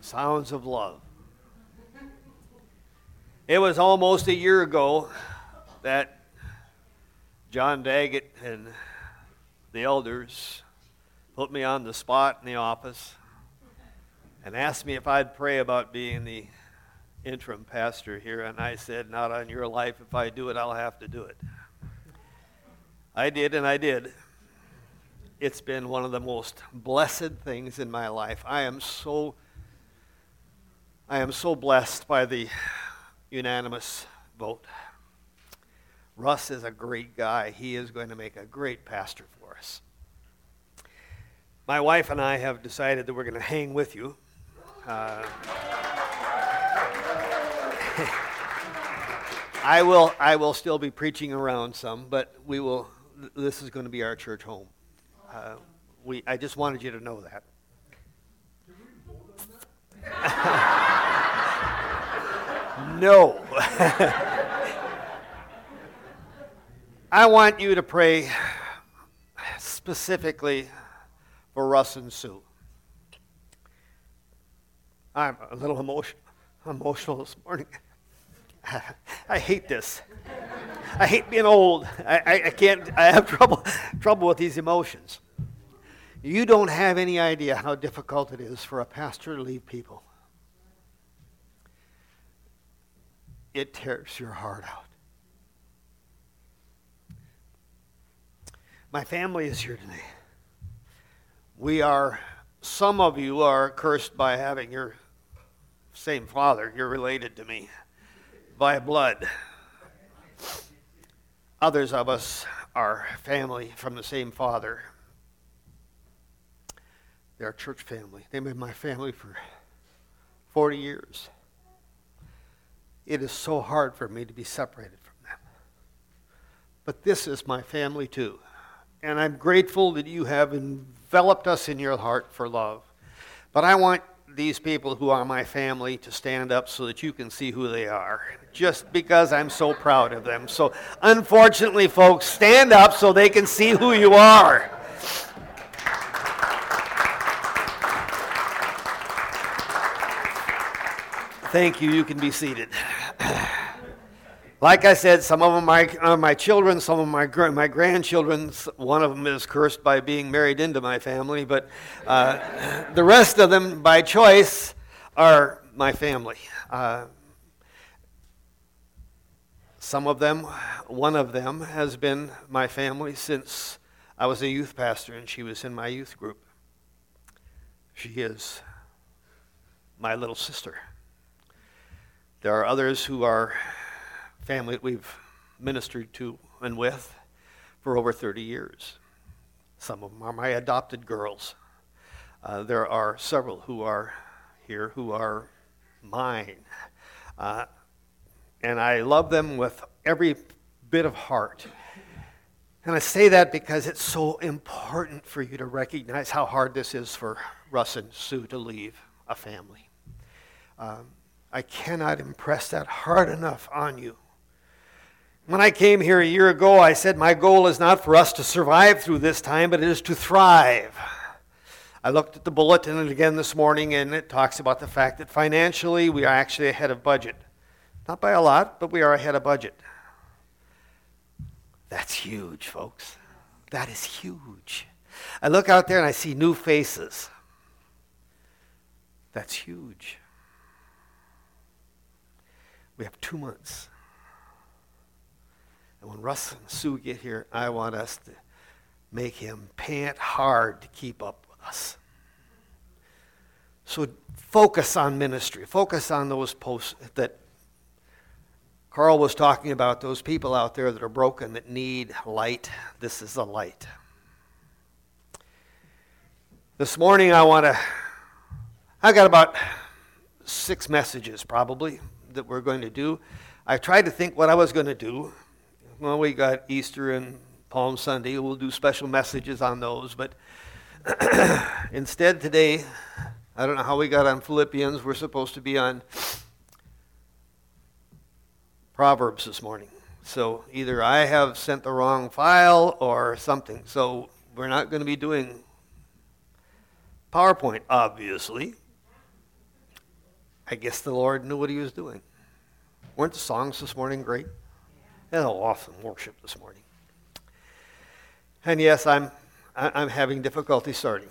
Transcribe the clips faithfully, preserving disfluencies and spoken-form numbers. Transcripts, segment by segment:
Sounds of Love. It was almost a year ago that John Daggett and the elders put me on the spot in the office and asked me if I'd pray about being the interim pastor here, and I said, not on your life. If I do it, I'll have to do it. I did, and I did. It's been one of the most blessed things in my life. I am so, I am so blessed by the unanimous vote. Russ is a great guy. He is going to make a great pastor for us. My wife and I have decided that we're going to hang with you. Uh, I will I will still be preaching around some, but we will. This is going to be our church home. Uh, we I just wanted you to know that. No. I want you to pray specifically for Russ and Sue. I'm a little emotion, emotional this morning. I hate this. I hate being old. I, I, I can't, I have trouble, trouble with these emotions. You don't have any idea how difficult it is for a pastor to leave people. It tears your heart out. My family is here today. We are, some of you are cursed by having your same father. You're related to me by blood. Others of us are family from the same father. They're a church family. They've been my family for forty years. It is so hard for me to be separated from them. But this is my family too. And I'm grateful that you have enveloped us in your heart for love. But I want these people who are my family to stand up so that you can see who they are, just because I'm so proud of them. So unfortunately, folks, stand up so they can see who you are. Thank you. You can be seated. Like I said, some of them are my, uh, my children, some of my my grandchildren. One of them is cursed by being married into my family, but uh, the rest of them, by choice, are my family. Uh, some of them, one of them, has been my family since I was a youth pastor and she was in my youth group. She is my little sister. There are others who are family that we've ministered to and with for over thirty years. Some of them are my adopted girls. Uh, there are several who are here who are mine. Uh, and I love them with every bit of heart. And I say that because it's so important for you to recognize how hard this is for Russ and Sue to leave a family. Um, I cannot impress that hard enough on you. When I came here a year ago, I said my goal is not for us to survive through this time, but it is to thrive. I looked at the bulletin again this morning, and it talks about the fact that financially we are actually ahead of budget. Not by a lot, but we are ahead of budget. That's huge, folks. That is huge. I look out there and I see new faces. That's huge. We have two months. And when Russ and Sue get here, I want us to make him pant hard to keep up with us. So focus on ministry. Focus on those posts that Carl was talking about, those people out there that are broken, that need light. This is the light. This morning I want to, I got about six messages probably that we're going to do. I tried to think what I was going to do. Well, we got Easter and Palm Sunday. We'll do special messages on those. But instead today, I don't know how we got on Philippians. We're supposed to be on Proverbs this morning. So either I have sent the wrong file or something. So we're not going to be doing PowerPoint, obviously. I guess the Lord knew what he was doing. Weren't the songs this morning great? Yeah, awesome worship this morning. And yes, I'm I'm having difficulty starting.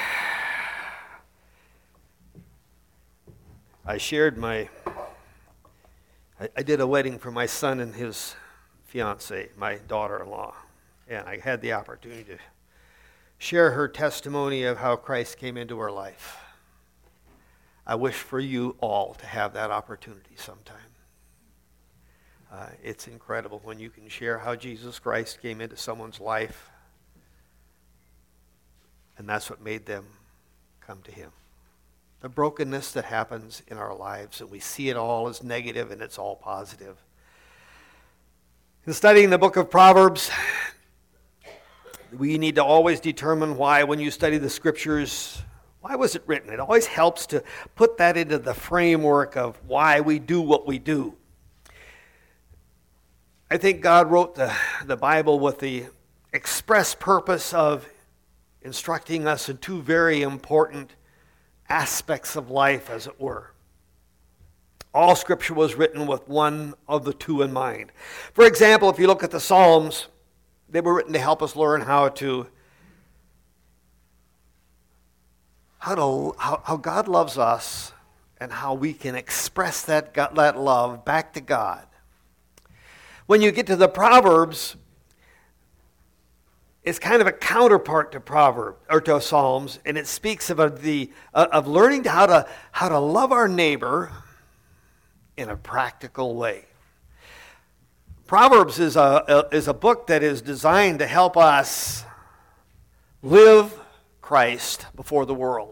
I shared my, I, I did a wedding for my son and his fiancée, my daughter-in-law, and I had the opportunity to share her testimony of how Christ came into her life. I wish for you all to have that opportunity sometime. Uh, it's incredible when you can share how Jesus Christ came into someone's life, and that's what made them come to him. The brokenness that happens in our lives, and we see it all as negative, and it's all positive. In studying the book of Proverbs, we need to always determine why, when you study the scriptures, why was it written? It always helps to put that into the framework of why we do what we do. I think God wrote the, the Bible with the express purpose of instructing us in two very important aspects of life, as it were. All Scripture was written with one of the two in mind. For example, if you look at the Psalms, they were written to help us learn how to How, to, how, how God loves us and how we can express that, God, that love back to God. When you get to the Proverbs, it's kind of a counterpart to Proverbs or to Psalms, and it speaks of a, the uh, of learning how to how to love our neighbor in a practical way. Proverbs is a, a is a book that is designed to help us live Christ before the world.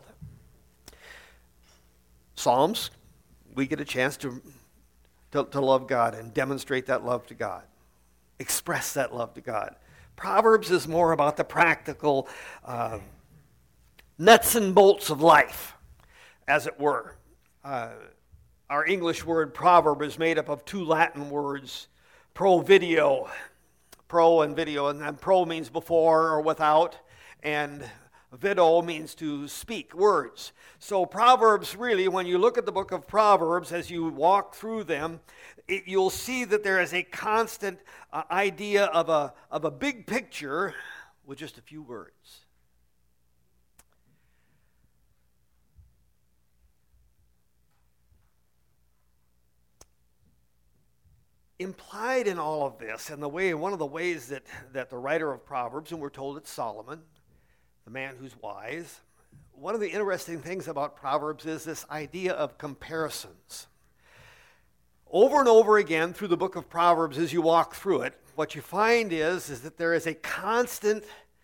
Psalms, we get a chance to, to, to love God and demonstrate that love to God. Express that love to God. Proverbs is more about the practical uh, nuts and bolts of life, as it were. Uh, our English word proverb is made up of two Latin words, pro video, pro and video, and then pro means before or without, and Vido means to speak, words. So Proverbs, really, when you look at the book of Proverbs, as you walk through them, it, you'll see that there is a constant uh, idea of a, of a big picture with just a few words. Implied in all of this, and the way, one of the ways that, that the writer of Proverbs, and we're told it's Solomon, the man who's wise. One of the interesting things about Proverbs is this idea of comparisons. Over and over again through the book of Proverbs, as you walk through it, what you find is, is that there is a constant,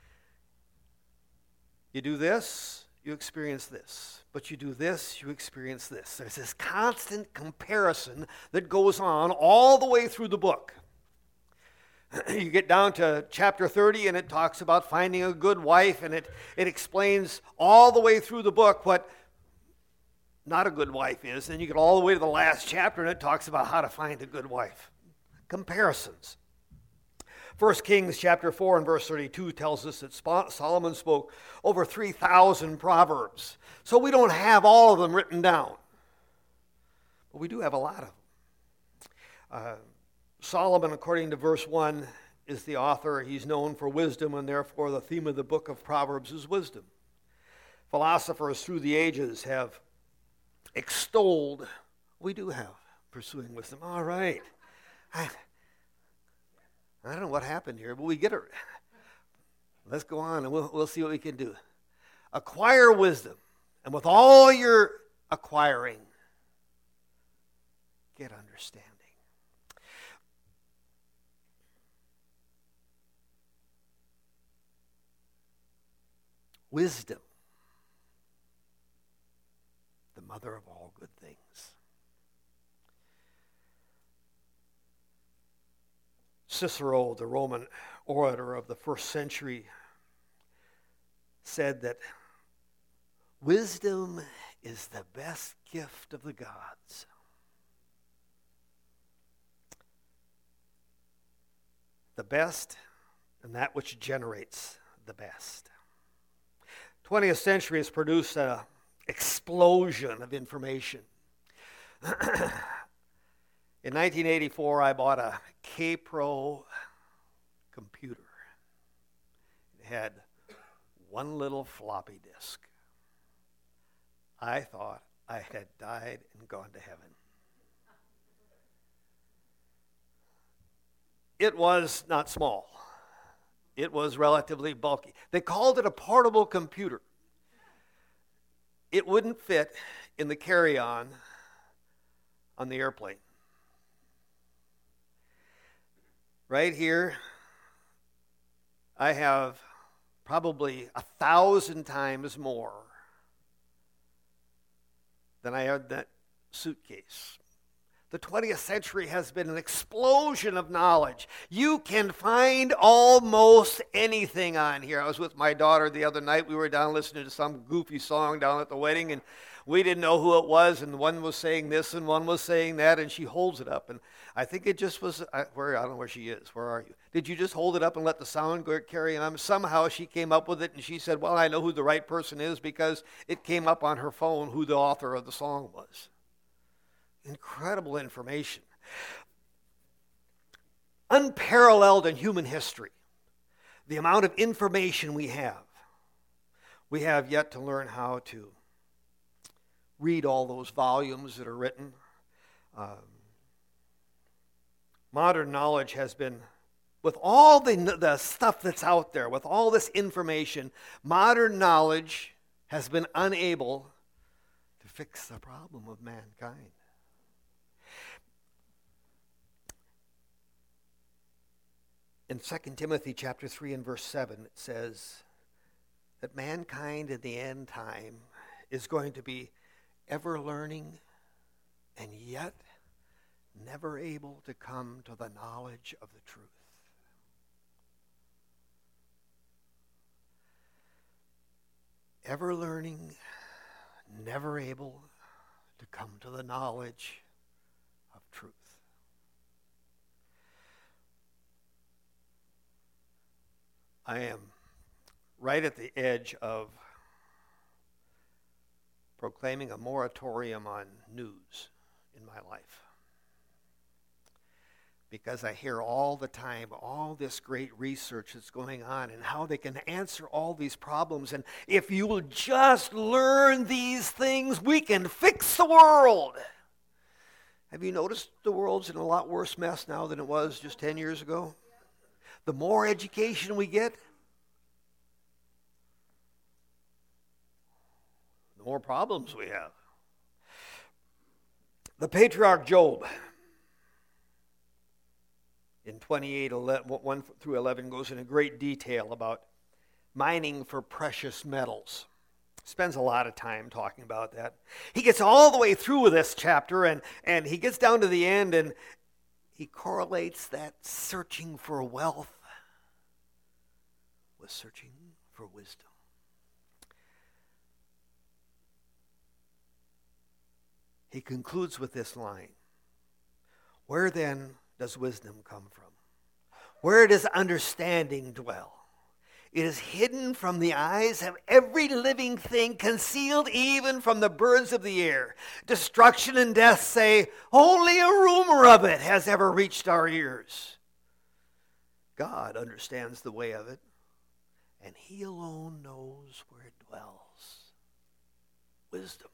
you do this, you experience this. But you do this, you experience this. There's this constant comparison that goes on all the way through the book. You get down to chapter thirty, and it talks about finding a good wife, and it, it explains all the way through the book what not a good wife is. Then you get all the way to the last chapter, and it talks about how to find a good wife. Comparisons. First Kings chapter four and verse thirty-two tells us that Solomon spoke over three thousand proverbs. So we don't have all of them written down, but we do have a lot of them. Uh, Solomon, according to verse one, is the author. He's known for wisdom, and therefore the theme of the book of Proverbs is wisdom. Philosophers through the ages have extolled, we do have pursuing wisdom. All right. I, I don't know what happened here, but we get it. Let's go on, and we'll, we'll see what we can do. Acquire wisdom, and with all your acquiring, get understanding. Wisdom, the mother of all good things. Cicero, the Roman orator of the first century, said that wisdom is the best gift of the gods. The best, and that which generates the best. twentieth century has produced an explosion of information. In nineteen eighty-four, I bought a K-Pro computer. It had one little floppy disk. I thought I had died and gone to heaven. It was not small. It was relatively bulky. They called it a portable computer. It wouldn't fit in the carry-on on the airplane. Right here, I have probably a thousand times more than I had that suitcase. The twentieth century has been an explosion of knowledge. You can find almost anything on here. I was with my daughter the other night. We were down listening to some goofy song down at the wedding, and we didn't know who it was, and one was saying this and one was saying that, and she holds it up. And I think it just was, I, where, I don't know where she is. Where are you? Did you just hold it up and let the sound go, carry on? Somehow she came up with it, and she said, well, I know who the right person is because it came up on her phone who the author of the song was. Incredible information. Unparalleled in human history. The amount of information we have. We have yet to learn how to read all those volumes that are written. Um, modern knowledge has been, with all the, the stuff that's out there, with all this information, modern knowledge has been unable to fix the problem of mankind. In Second Timothy chapter three and verse seven, it says that mankind in the end time is going to be ever learning and yet never able to come to the knowledge of the truth. Ever learning, never able to come to the knowledge of truth. I am right at the edge of proclaiming a moratorium on news in my life. Because I hear all the time all this great research that's going on and how they can answer all these problems. And if you will just learn these things, we can fix the world. Have you noticed the world's in a lot worse mess now than it was just ten years ago? The more education we get, the more problems we have. The patriarch Job, in twenty-eight, one through eleven, goes into great detail about mining for precious metals. Spends a lot of time talking about that. He gets all the way through with this chapter, and, and he gets down to the end, and he correlates that searching for wealth with searching for wisdom. He concludes with this line. Where then does wisdom come from? Where does understanding dwell? It is hidden from the eyes of every living thing, concealed even from the birds of the air. Destruction and death say, only a rumor of it has ever reached our ears. God understands the way of it, and he alone knows where it dwells. Wisdom.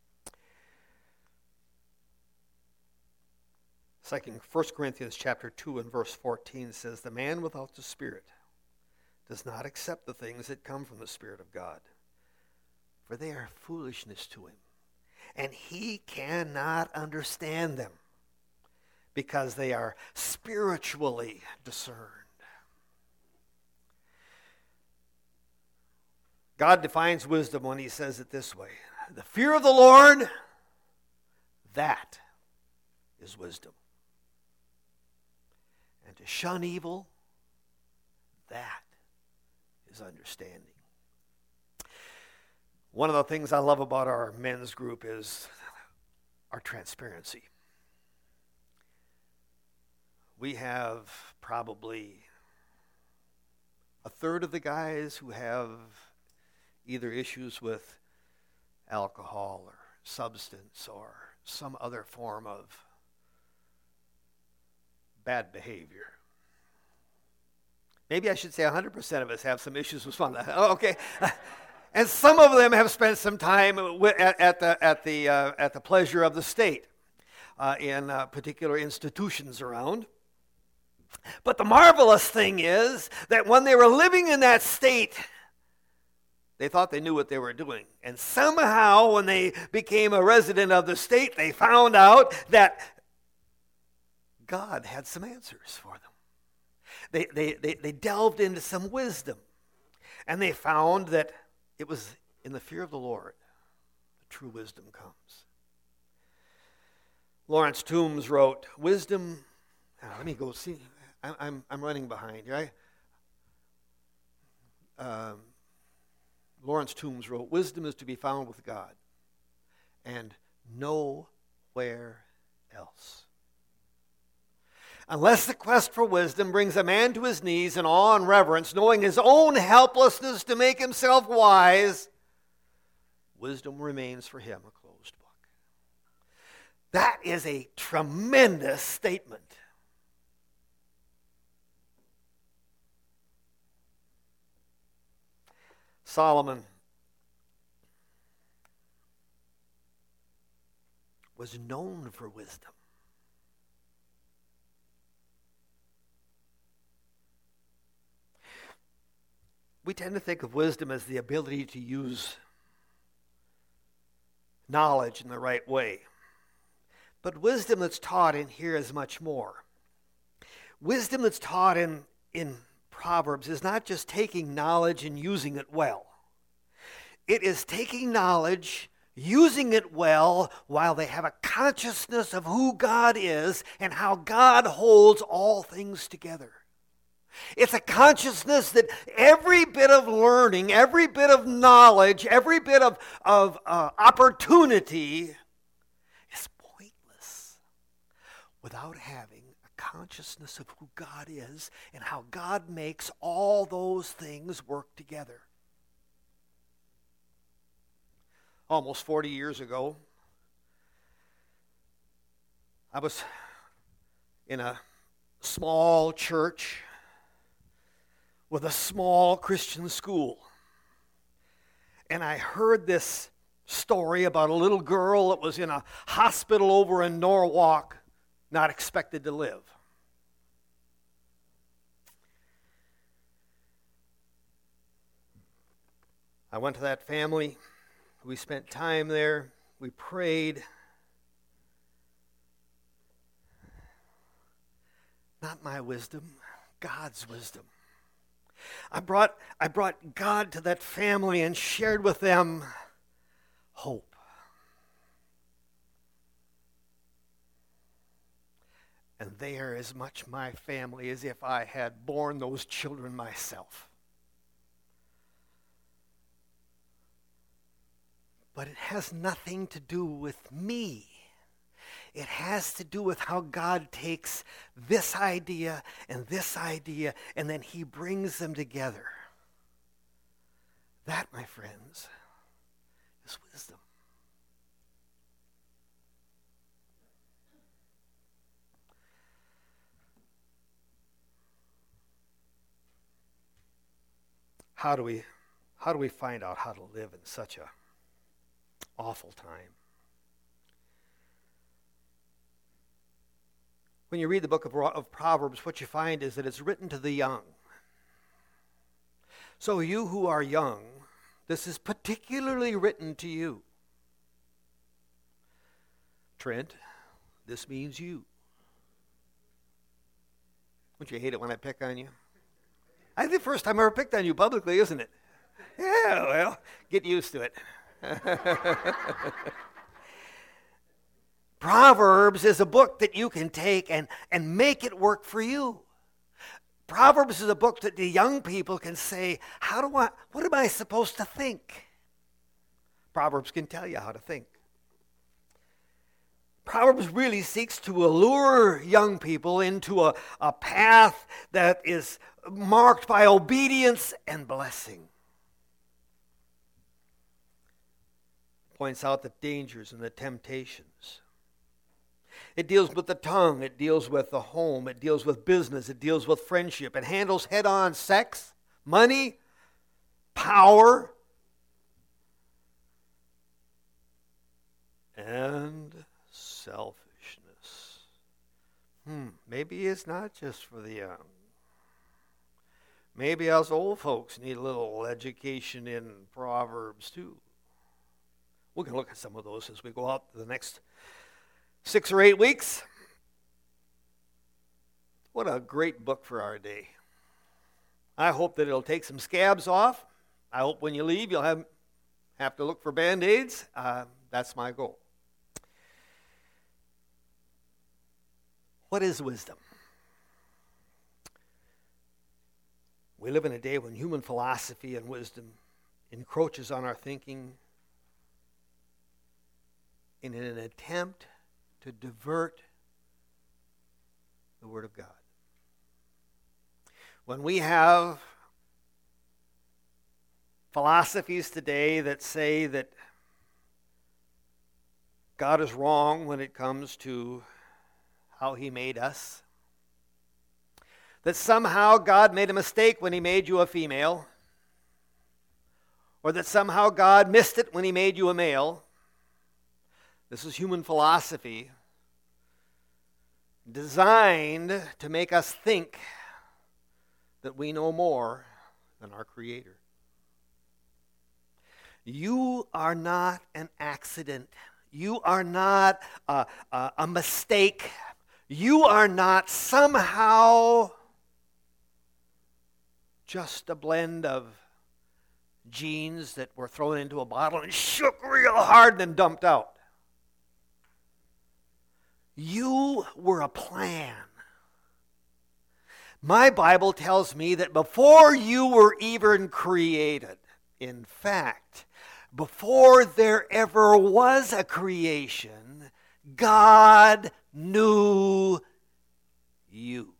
Second, First Corinthians chapter two and verse fourteen says, the man without the Spirit does not accept the things that come from the Spirit of God, for they are foolishness to him, and he cannot understand them, because they are spiritually discerned. God defines wisdom when he says it this way. The fear of the Lord, that is wisdom. And to shun evil, that is understanding. One of the things I love about our men's group is our transparency. We have probably a third of the guys who have either issues with alcohol or substance or some other form of bad behavior. Maybe I should say one hundred percent of us have some issues with fun. Oh, okay. And some of them have spent some time at, at the at the uh, at the pleasure of the state uh, in uh, particular institutions around. But the marvelous thing is that when they were living in that state, they thought they knew what they were doing. And somehow, when they became a resident of the state, they found out that God had some answers for them. They, they, they, they delved into some wisdom. And they found that it was in the fear of the Lord that true wisdom comes. Lawrence Toombs wrote, wisdom, now let me go see, I'm, I'm, I'm running behind here. I, um, Lawrence Toombs wrote, wisdom is to be found with God and nowhere else. Unless the quest for wisdom brings a man to his knees in awe and reverence, knowing his own helplessness to make himself wise, wisdom remains for him a closed book. That is a tremendous statement. Solomon was known for wisdom. We tend to think of wisdom as the ability to use knowledge in the right way. But wisdom that's taught in here is much more. Wisdom that's taught in, in Proverbs is not just taking knowledge and using it well. It is taking knowledge, using it well, while they have a consciousness of who God is and how God holds all things together. It's a consciousness that every bit of learning, every bit of knowledge, every bit of, of uh, opportunity is pointless without having a consciousness of who God is and how God makes all those things work together. Almost forty years ago, I was in a small church with a small Christian school. And I heard this story about a little girl that was in a hospital over in Norwalk, not expected to live. I went to that family. We spent time there. We prayed. Not my wisdom, God's wisdom. I brought, I brought God to that family and shared with them hope. And they are as much my family as if I had borne those children myself. But it has nothing to do with me. It has to do with how God takes this idea and this idea, and then he brings them together. That, my friends, is wisdom. How do we, how do we find out how to live in such a awful time? When you read the book of, of Proverbs, what you find is that it's written to the young. So you who are young, this is particularly written to you. Trent, this means you. Don't you hate it when I pick on you? I think the first time I ever picked on you publicly, isn't it? Yeah, well, get used to it. Proverbs is a book that you can take and, and make it work for you. Proverbs is a book that the young people can say, how do I, what am I supposed to think? Proverbs can tell you how to think. Proverbs really seeks to allure young people into a, a path that is marked by obedience and blessing. points out the dangers and the temptations. It deals with the tongue. It deals with the home. It deals with business. It deals with friendship. It handles head-on sex, money, power, and selfishness. Hmm, maybe it's not just for the young. Maybe us old folks need a little education in Proverbs too. We're going to look at some of those as we go out the next six or eight weeks. What a great book for our day. I hope that it'll take some scabs off. I hope when you leave you'll have, have to look for Band-Aids. Uh, that's my goal. What is wisdom? We live in a day when human philosophy and wisdom encroaches on our thinking in an attempt to divert the Word of God. When we have philosophies today that say that God is wrong when it comes to how He made us, that somehow God made a mistake when He made you a female, or that somehow God missed it when He made you a male. This is human philosophy designed to make us think that we know more than our Creator. You are not an accident. You are not a, a, a mistake. You are not somehow just a blend of genes that were thrown into a bottle and shook real hard and then dumped out. You were a plan. My Bible tells me that before you were even created, in fact, before there ever was a creation, God knew you.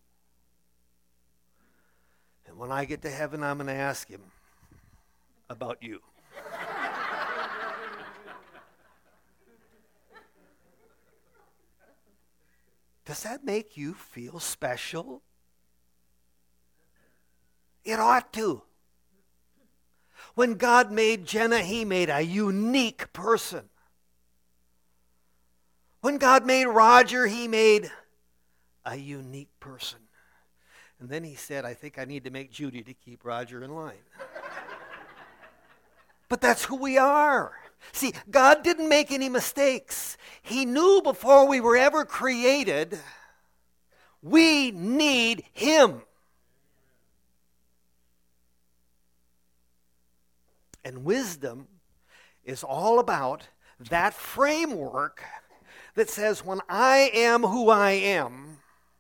And when I get to heaven, I'm going to ask Him about you. Does that make you feel special? It ought to. When God made Jenna, He made a unique person. When God made Roger, He made a unique person. And then He said, I think I need to make Judy to keep Roger in line. But that's who we are. See, God didn't make any mistakes. He knew before we were ever created, we need Him. And wisdom is all about that framework that says, when I am who I am,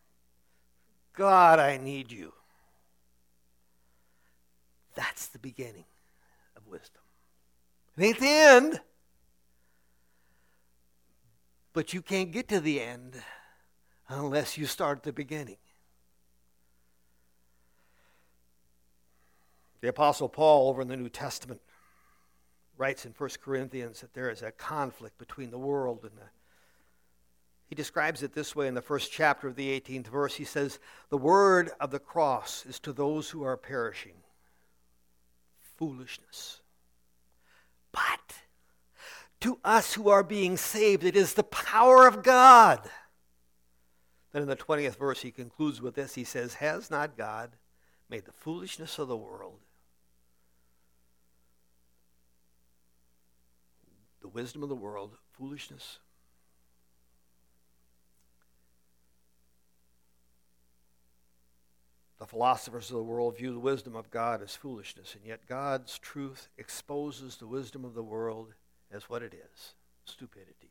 God, I need you. That's the beginning of wisdom. It ain't the end, but you can't get to the end unless you start at the beginning. The Apostle Paul over in the New Testament writes in First Corinthians that there is a conflict between the world and the... He describes it this way in the first chapter of the eighteenth verse. He says, the word of the cross is to those who are perishing foolishness. But to us who are being saved, it is the power of God. Then in the twentieth verse, he concludes with this. He says, has not God made the foolishness of the world, the wisdom of the world, foolishness? The philosophers of the world view the wisdom of God as foolishness, and yet God's truth exposes the wisdom of the world as what it is, stupidity.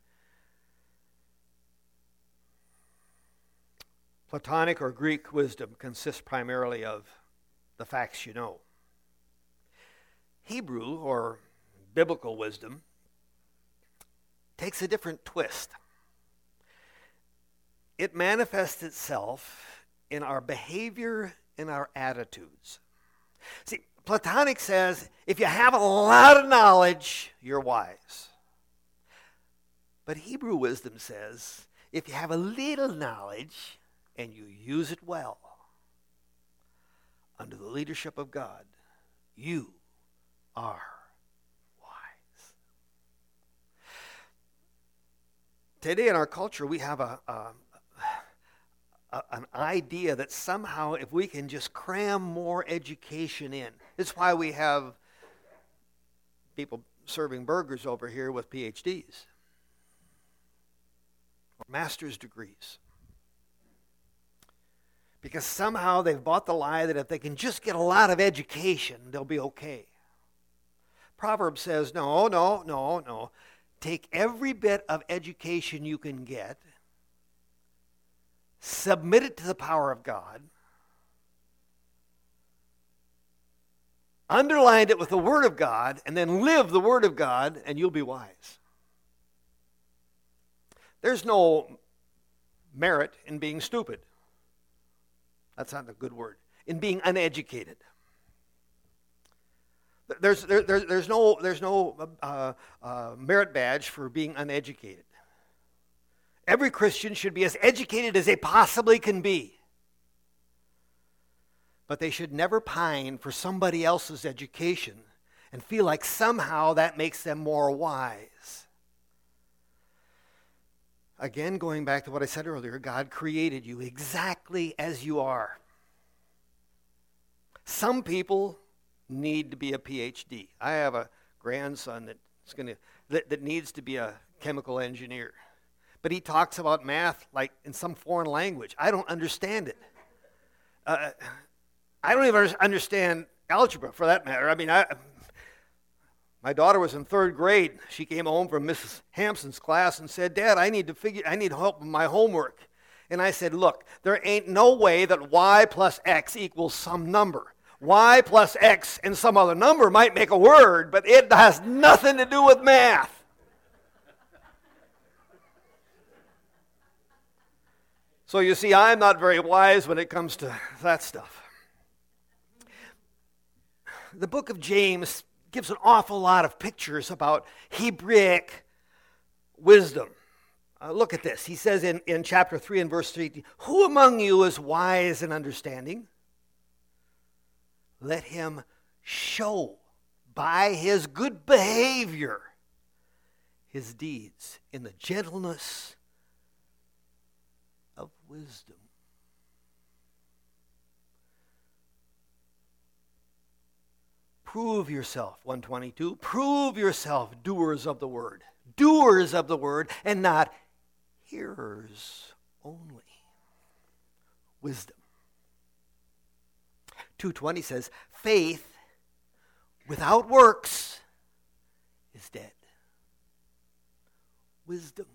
Platonic or Greek wisdom consists primarily of the facts you know. Hebrew or biblical wisdom takes a different twist. It manifests itself in our behavior and our attitudes. See, Platonic says, if you have a lot of knowledge, you're wise. But Hebrew wisdom says, if you have a little knowledge and you use it well, under the leadership of God, you are wise. Today in our culture, we have a, a, a an idea that somehow if we can just cram more education in, it's why we have people serving burgers over here with P H Ds or master's degrees. Because somehow they've bought the lie that if they can just get a lot of education, they'll be okay. Proverbs says, no, no, no, no. Take every bit of education you can get, submit it to the power of God, underline it with the Word of God, and then live the Word of God, and you'll be wise. There's no merit in being stupid. That's not a good word. In being uneducated. There's, there, there, there's no, there's no uh, uh, merit badge for being uneducated. Every Christian should be as educated as they possibly can be. But they should never pine for somebody else's education and feel like somehow that makes them more wise. Again, going back to what I said earlier, God created you exactly as you are. Some people need to be a P H D. I have a grandson that's gonna, that, that needs to be a chemical engineer. But he talks about math like in some foreign language. I don't understand it. Uh, I don't even understand algebra, for that matter. I mean, I... My daughter was in third grade. She came home from Missus Hampson's class and said, Dad, I need to figure, I need help with my homework. And I said, look, there ain't no way that y plus x equals some number. Y plus x and some other number might make a word, but it has nothing to do with math. So you see, I'm not very wise when it comes to that stuff. The book of James gives an awful lot of pictures about Hebraic wisdom. Uh, look at this. He says in, in chapter three and verse three, who among you is wise and understanding? Let him show by his good behavior his deeds in the gentleness of wisdom. Prove yourself, one twenty-two, prove yourself doers of the word. Doers of the word and not hearers only. Wisdom. two twenty says, faith without works is dead. Wisdom.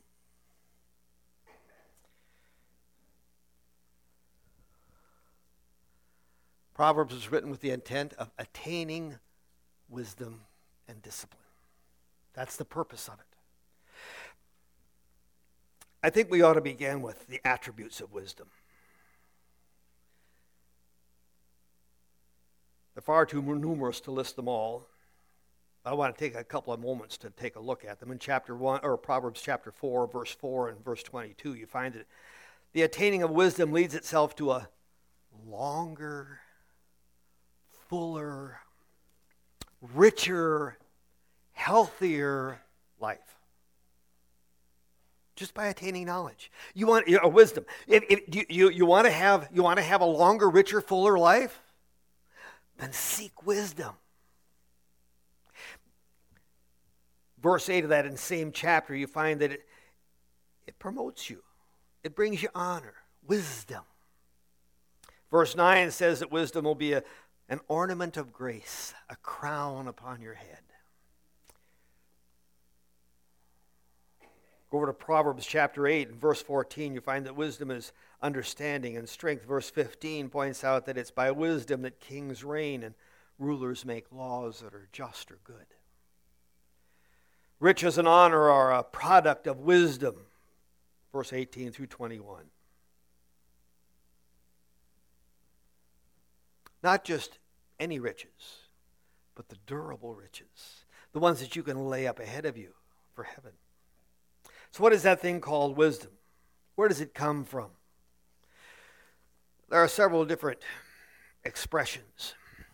Proverbs was written with the intent of attaining wisdom and discipline. That's the purpose of it. I think we ought to begin with the attributes of wisdom. They're far too numerous to list them all. I want to take a couple of moments to take a look at them. In chapter one, or Proverbs chapter four, verse four and verse twenty-two, you find that the attaining of wisdom leads itself to a longer, fuller, richer, healthier life. Just by attaining knowledge. You want a wisdom. If, if you, you, you want to have you want to have a longer, richer, fuller life? Then seek wisdom. Verse eight of that in the same chapter, you find that it, it promotes you. It brings you honor, wisdom. Verse nine says that wisdom will be a, an ornament of grace, a crown upon your head. Go over to Proverbs chapter eight and verse fourteen. You find that wisdom is understanding and strength. Verse fifteen points out that it's by wisdom that kings reign and rulers make laws that are just or good. Riches and honor are a product of wisdom. Verse eighteen through twenty-one. Not just any riches, but the durable riches. The ones that you can lay up ahead of you for heaven. So what is that thing called wisdom? Where does it come from? There are several different expressions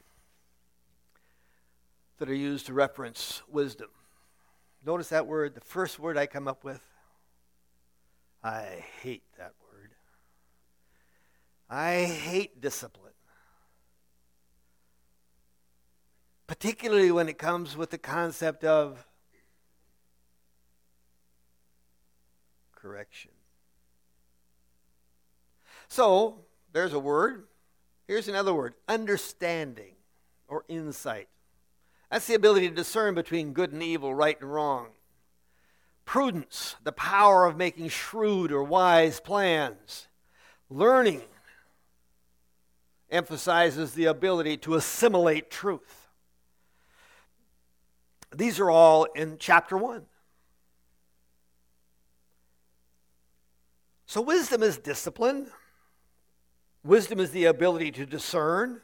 that are used to reference wisdom. Notice that word, the first word I come up with. I hate that word. I hate discipline. Particularly when it comes with the concept of correction. So, there's a word. Here's another word, understanding or insight. That's the ability to discern between good and evil, right and wrong. Prudence, the power of making shrewd or wise plans. Learning emphasizes the ability to assimilate truth. These are all in chapter one. So wisdom is discipline. Wisdom is the ability to discern.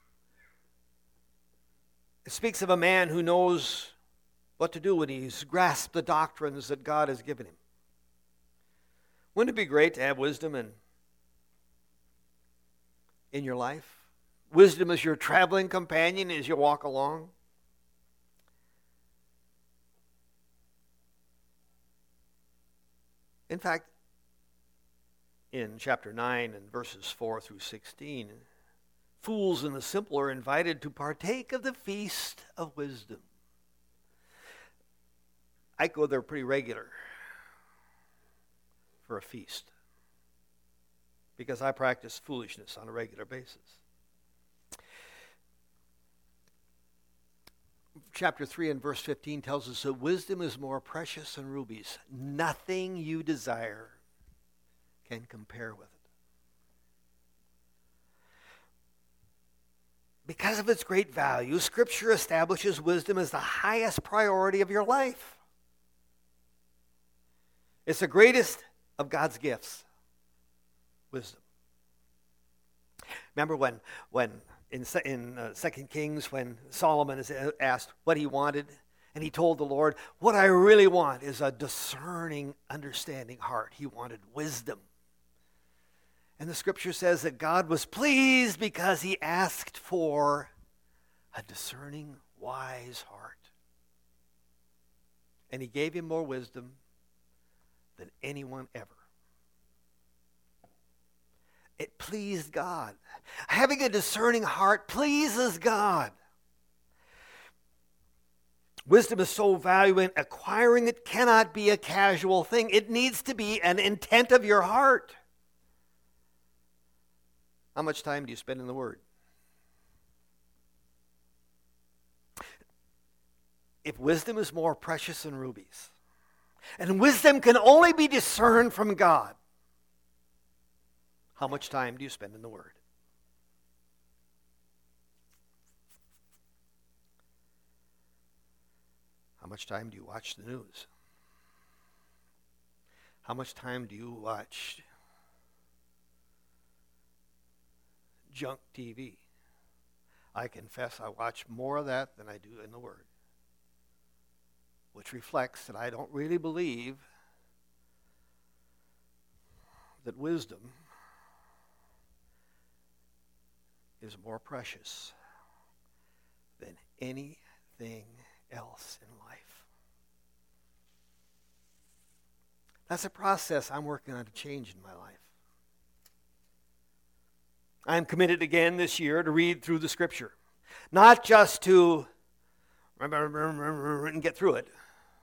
It speaks of a man who knows what to do when he's grasped the doctrines that God has given him. Wouldn't it be great to have wisdom in, in your life? Wisdom is your traveling companion as you walk along. In fact, in chapter nine and verses four through sixteen, fools and the simple are invited to partake of the feast of wisdom. I go there pretty regular for a feast because I practice foolishness on a regular basis. Chapter three and verse fifteen tells us that wisdom is more precious than rubies. Nothing you desire can compare with it. Because of its great value, Scripture establishes wisdom as the highest priority of your life. It's the greatest of God's gifts, wisdom. Remember when, when in, in uh, Second Kings, when Solomon is asked what he wanted, and he told the Lord, what I really want is a discerning, understanding heart. He wanted wisdom. And the Scripture says that God was pleased because he asked for a discerning, wise heart. And he gave him more wisdom than anyone ever. It pleased God. Having a discerning heart pleases God. Wisdom is so valuable, and acquiring it cannot be a casual thing. It needs to be an intent of your heart. How much time do you spend in the Word? If wisdom is more precious than rubies, and wisdom can only be discerned from God, how much time do you spend in the Word? How much time do you watch the news? How much time do you watch junk T V? I confess I watch more of that than I do in the Word, which reflects that I don't really believe that wisdom is more precious than anything else in life. That's a process I'm working on to change in my life. I'm committed again this year to read through the Scripture. Not just to and get through it,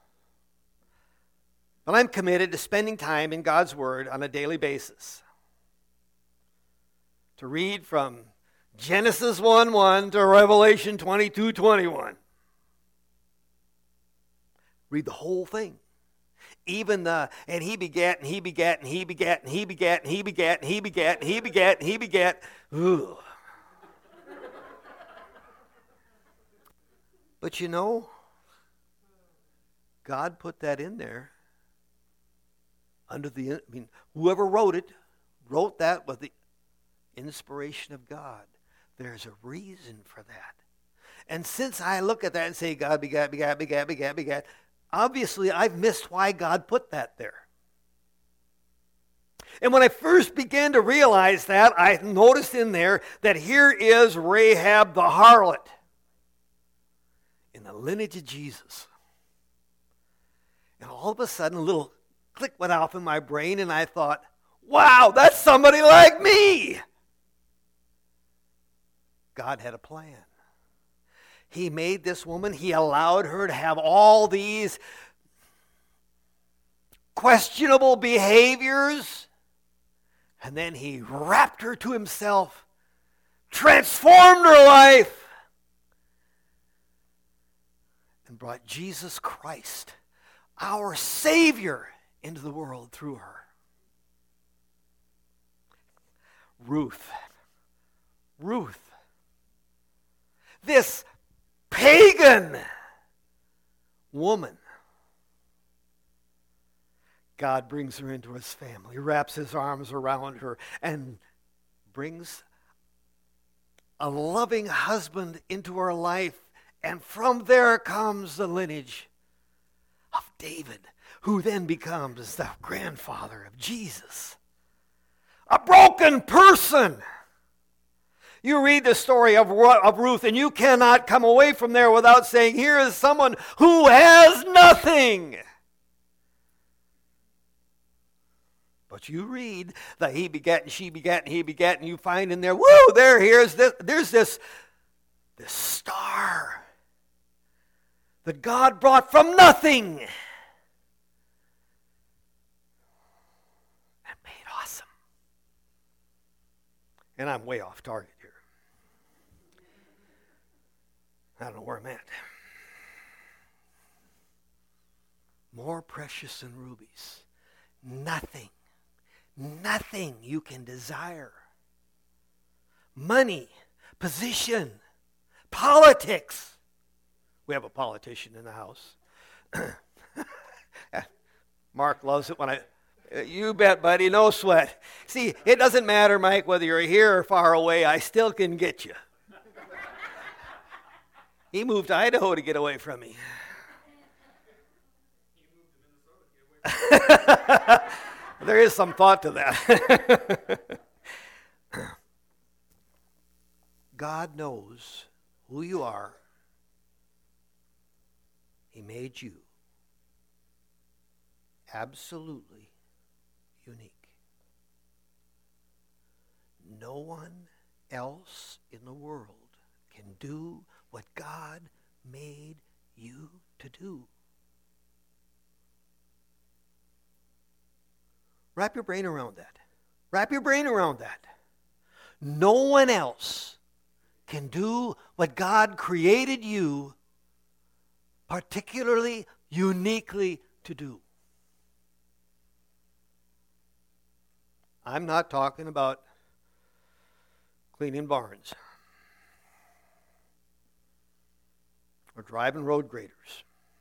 but I'm committed to spending time in God's Word on a daily basis. To read from Genesis one one to Revelation twenty-two twenty-one. Read the whole thing. Even the, and he begat, and he begat, and he begat, and he begat, and he begat, and he begat, and he begat, and he begat. Ooh. But you know, God put that in there under the, I mean, whoever wrote it, wrote that with the inspiration of God. There's a reason for that. And since I look at that and say, God begat, begat, begat, begat, begat, obviously I've missed why God put that there. And when I first began to realize that, I noticed in there that here is Rahab the harlot in the lineage of Jesus. And all of a sudden, a little click went off in my brain, and I thought, wow, that's somebody like me. God had a plan. He made this woman, he allowed her to have all these questionable behaviors, and then he wrapped her to himself, transformed her life, and brought Jesus Christ, our Savior, into the world through her. Ruth. Ruth. This pagan woman. God brings her into his family, wraps his arms around her, and brings a loving husband into her life. And from there comes the lineage of David, who then becomes the grandfather of Jesus. A broken person. You read the story of, of Ruth, and you cannot come away from there without saying, here is someone who has nothing. But you read that he begat and she begat and he begat, and you find in there, woo, there, here's this, there's this, this star that God brought from nothing and made awesome. And I'm way off target here. I don't know where I'm at. More precious than rubies. Nothing. Nothing you can desire. Money, position, politics. We have a politician in the house. Mark loves it when I, you bet, buddy, no sweat. See, it doesn't matter, Mike, whether you're here or far away, I still can get you. He moved to Idaho to get away from me. There is some thought to that. God knows who you are. He made you absolutely unique. No one else in the world can do what God made you to do. Wrap your brain around that. Wrap your brain around that. No one else can do what God created you particularly, uniquely to do. I'm not talking about cleaning barns or driving road graders.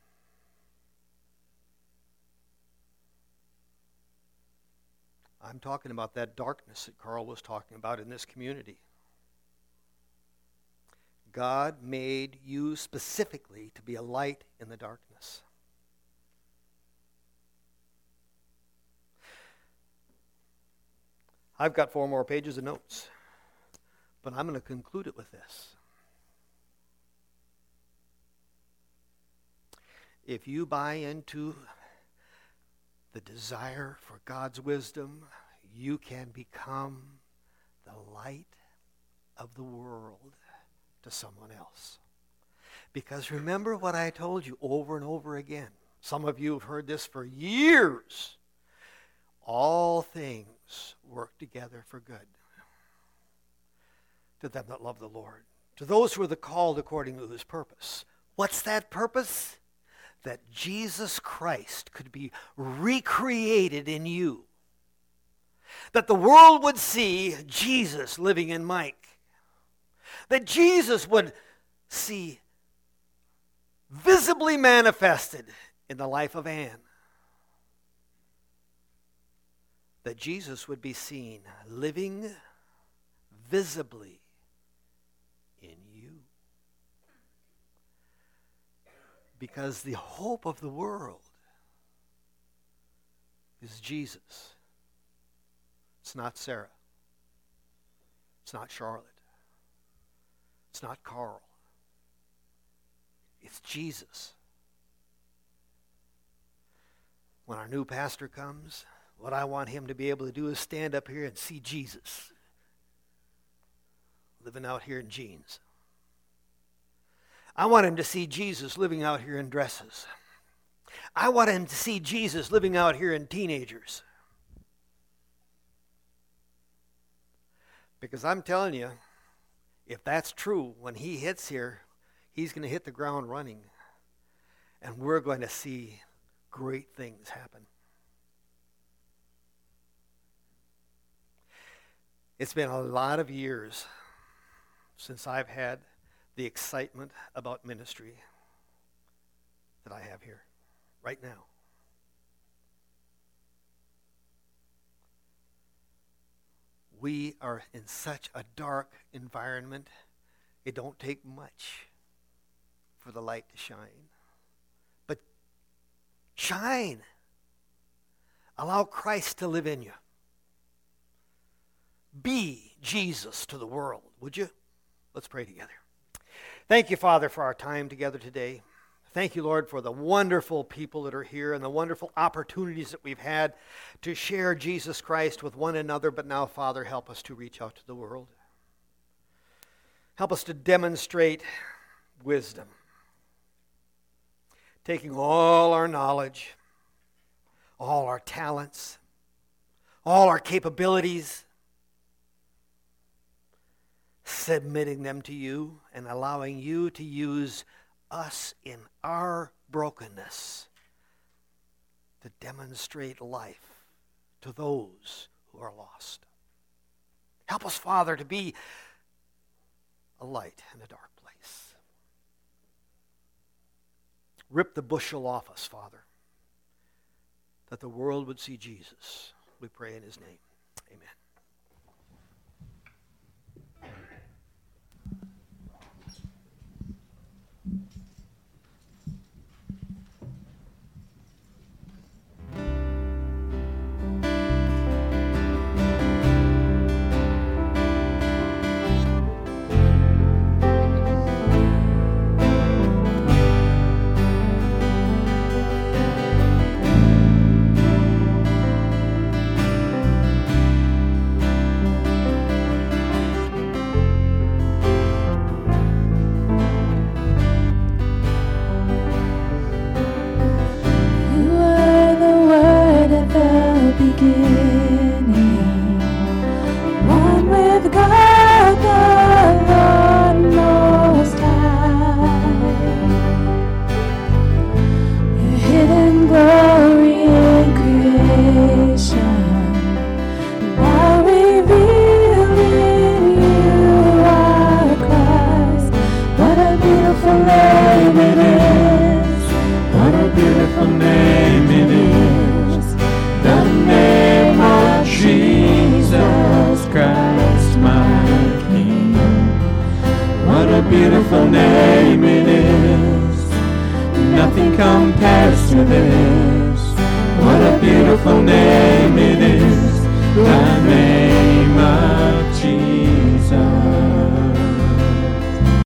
I'm talking about that darkness that Carl was talking about in this community. God made you specifically to be a light in the darkness. I've got four more pages of notes, but I'm going to conclude it with this. If you buy into the desire for God's wisdom, you can become the light of the world to someone else. Because remember what I told you over and over again. Some of you have heard this for years. All things work together for good to them that love the Lord, to those who are the called according to his purpose. What's that purpose? That Jesus Christ could be recreated in you. That the world would see Jesus living in Mike. That Jesus would see visibly manifested in the life of Anne. That Jesus would be seen living visibly in you. Because the hope of the world is Jesus. It's not Sarah. It's not Charlotte. It's not Carl. It's Jesus. When our new pastor comes, what I want him to be able to do is stand up here and see Jesus living out here in jeans. I want him to see Jesus living out here in dresses. I want him to see Jesus living out here in teenagers. Because I'm telling you, if that's true, when he hits here, he's going to hit the ground running. And we're going to see great things happen. It's been a lot of years since I've had the excitement about ministry that I have here right now. We are in such a dark environment, it don't take much for the light to shine. But shine. Allow Christ to live in you. Be Jesus to the world, would you? Let's pray together. Thank you, Father, for our time together today. Thank you, Lord, for the wonderful people that are here and the wonderful opportunities that we've had to share Jesus Christ with one another. But now, Father, help us to reach out to the world. Help us to demonstrate wisdom, taking all our knowledge, all our talents, all our capabilities, submitting them to you and allowing you to use us in our brokenness to demonstrate life to those who are lost. Help us, Father, to be a light in a dark place. Rip the bushel off us, Father, that the world would see Jesus. We pray in his name. Amen. Beautiful name it is. Nothing compares to this. What a beautiful name it is. The name